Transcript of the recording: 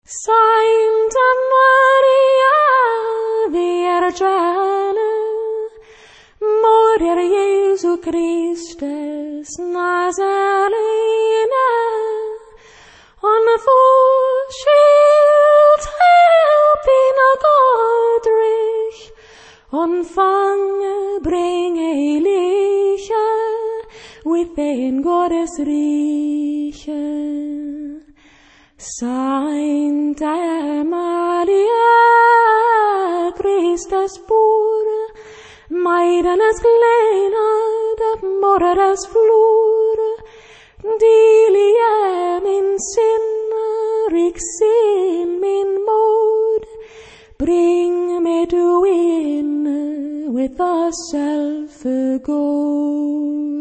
Sancta Maria Virgine, Mutter Jesu Christus Nazarene, unverschillt help in Gottreich, und bringe Eliche within Gottes Rieche. Sancta Maria, Christus pur, Meidenes Kleinheit, Mordes Flur, Dilie min Sinn, rik sin min mod, bring me to in with thyself, God.